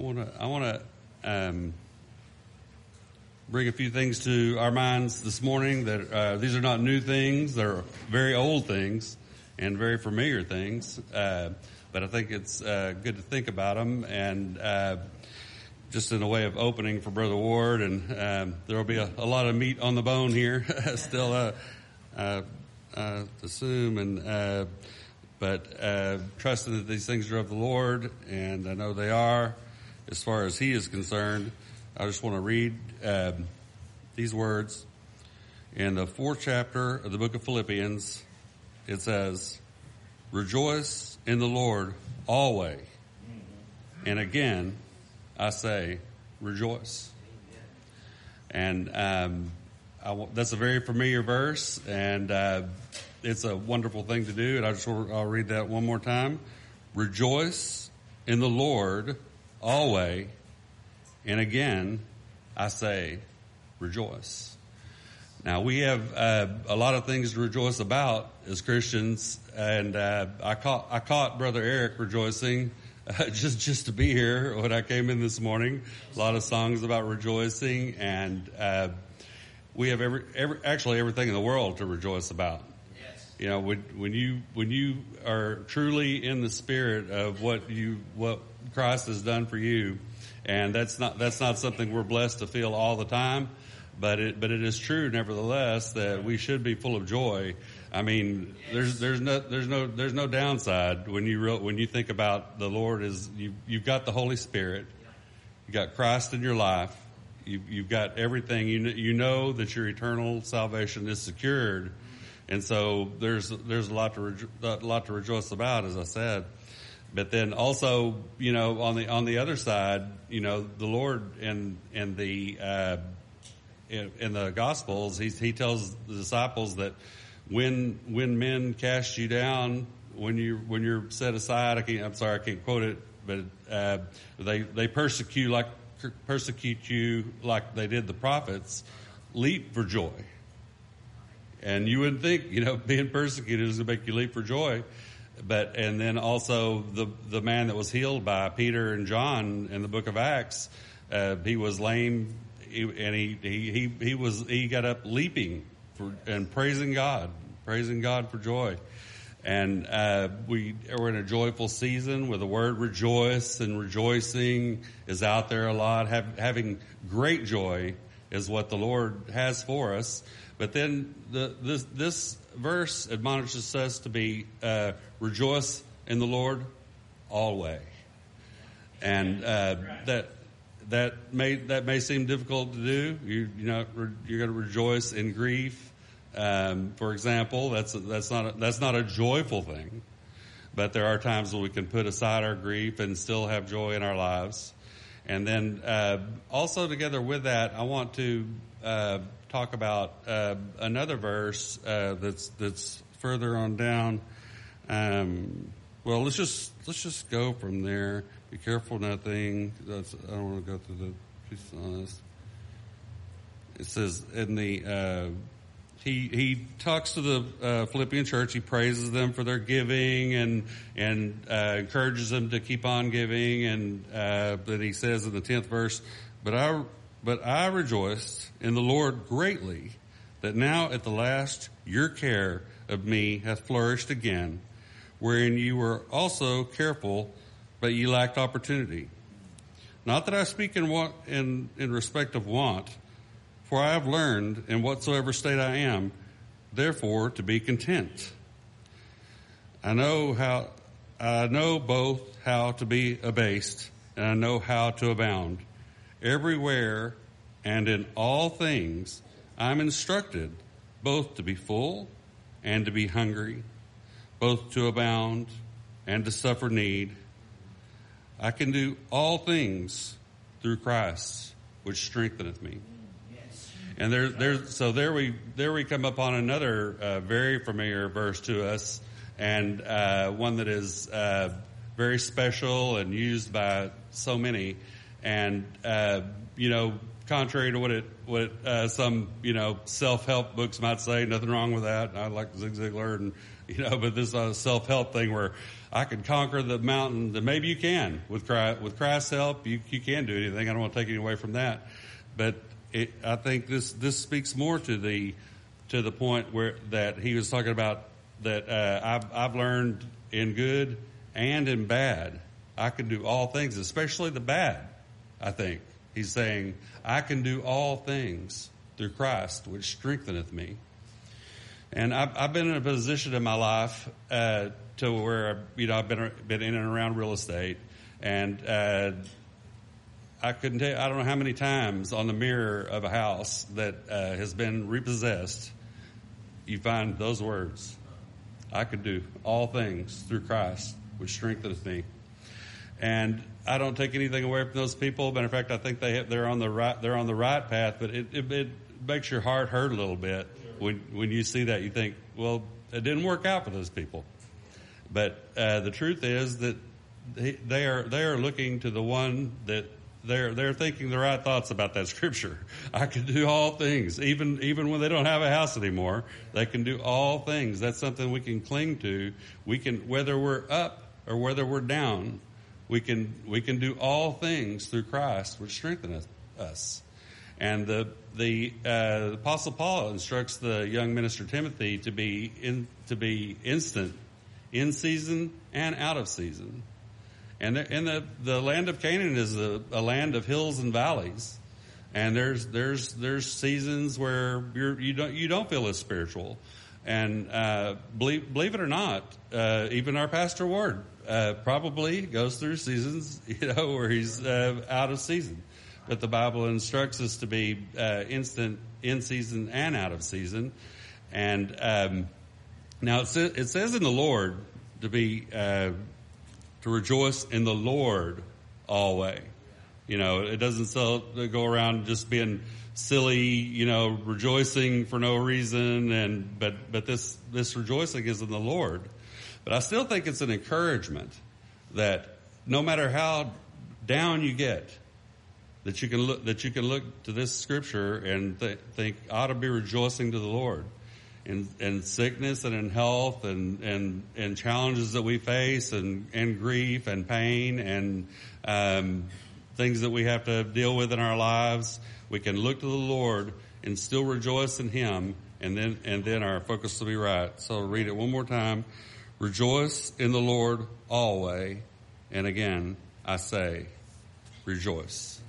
want to bring a few things to our minds this morning. That these are not new things; they're very old things and very familiar things. But I think it's good to think about them, and just in a way of opening for Brother Ward. And there will be a lot of meat on the bone here, still to assume, and but trusting that these things are of the Lord, and I know they are, as far as He is concerned. I just want to read these words in the 4th chapter of the book of Philippians. It says, "Rejoice in the Lord always, and again I say, rejoice." And that's a very familiar verse, and it's a wonderful thing to do. And I'll read that one more time. Rejoice in the Lord always, and again I say, rejoice. Now, we have a lot of things to rejoice about as Christians, and I caught Brother Eric rejoicing just to be here when I came in this morning. A lot of songs about rejoicing, and we have actually everything in the world to rejoice about. Yes. You know, when you are truly in the spirit of what Christ has done for you, and that's not something we're blessed to feel all the time. But it is true, nevertheless, that we should be full of joy. I mean, there's no downside when you think about the Lord. You've got the Holy Spirit, you got Christ in your life, you've got everything. You know that your eternal salvation is secured, and so there's a lot to rejoice about, as I said. But then also, you know, on the other side, you know, the Lord in the Gospels, he tells the disciples that when men cast you down, when you're set aside, I can't quote it, but they persecute you like they did the prophets. Leap for joy. And you wouldn't think, you know, being persecuted is going to make you leap for joy. And then also the man that was healed by Peter and John in the book of Acts, he was lame. And he got up leaping and praising God for joy. And we're in a joyful season where the word rejoice and rejoicing is out there a lot. Having great joy is what the Lord has for us. But then this verse admonishes us to be rejoice in the Lord always, and that may seem difficult to do. You're going to rejoice in grief, for example. That's not a joyful thing, but there are times when we can put aside our grief and still have joy in our lives. And then also together with that, I want to talk about another verse that's further on down. Well, let's just go from there. Be careful, nothing. I don't want to go through the piece on this. It says in the he talks to the Philippian church. He praises them for their giving and encourages them to keep on giving. And then he says in the 10th verse, But I rejoiced in the Lord greatly, that now at the last your care of me hath flourished again, wherein you were also careful, but ye lacked opportunity. Not that I speak in respect of want, for I have learned in whatsoever state I am, therefore to be content. I know both how to be abased, and I know how to abound. Everywhere and in all things I am instructed, both to be full and to be hungry, both to abound and to suffer need. I can do all things through Christ, which strengtheneth me. Yes. And there we come upon another very familiar verse to us, and one that is very special and used by so many. And contrary to what some self-help books might say, nothing wrong with that. I like Zig Ziglar and but this self-help thing where I can conquer the mountain, then maybe you can. With Christ's help, you can do anything. I don't want to take anything away from that. But I think this speaks more to the point where that he was talking about that I've learned in good and in bad. I can do all things, especially the bad, I think. He's saying, I can do all things through Christ, which strengtheneth me. And I've been in a position in my life to where I've been in and around real estate, and I couldn't tell you, I don't know how many times on the mirror of a house that has been repossessed, you find those words: I could do all things through Christ, which strengtheneth me. And I don't take anything away from those people. Matter of fact, I think they're on the right path. But it makes your heart hurt a little bit when you see that. You think, well, it didn't work out for those people. But the truth is that they are looking to the one that they're thinking the right thoughts about that scripture. I can do all things, even when they don't have a house anymore. They can do all things. That's something we can cling to. We can, whether we're up or whether we're down, we can do all things through Christ, which strengtheneth us. And the Apostle Paul instructs the young minister Timothy to be instant, in season and out of season. And the land of Canaan is a land of hills and valleys, and there's seasons where you don't feel as spiritual, and believe it or not, even our Pastor Ward probably goes through seasons, where he's out of season. But the Bible instructs us to be instant, in season and out of season. And now it says in the Lord to be to rejoice in the Lord always. It doesn't go around just being silly, rejoicing for no reason. But this rejoicing is in the Lord. But I still think it's an encouragement that no matter how down you get, that you can look to this scripture and think, I ought to be rejoicing to the Lord in sickness and in health and challenges that we face and grief and pain and things that we have to deal with in our lives. We can look to the Lord and still rejoice in Him, and then our focus will be right. So I'll read it one more time. Rejoice in the Lord always, and again I say, rejoice.